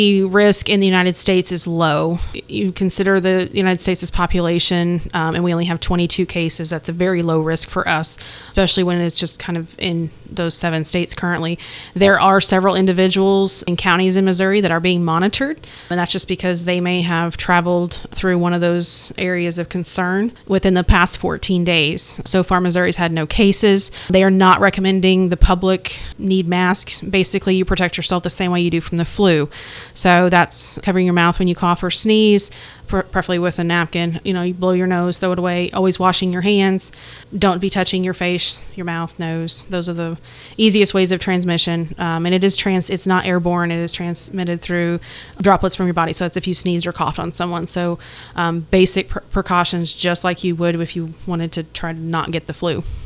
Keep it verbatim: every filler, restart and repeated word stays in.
The risk in the United States is low. You consider the United States' population, um, and we only have twenty-two cases. That's a very low risk for us, especially when it's just kind of in those seven states currently. There are several individuals in counties in Missouri that are being monitored, and that's just because they may have traveled through one of those areas of concern within the past fourteen days. So far, Missouri's had no cases. They are not recommending the public need masks. Basically, you protect yourself the same way you do from the flu. So that's covering your mouth when you cough or sneeze, preferably with a napkin. You know, you blow your nose, throw it away, always washing your hands. Don't be touching your face, your mouth, nose. Those are the easiest ways of transmission. Um, and it is trans, it's not airborne. It is transmitted through droplets from your body. So that's if you sneezed or coughed on someone. So um, basic pr- precautions, just like you would if you wanted to try to not get the flu.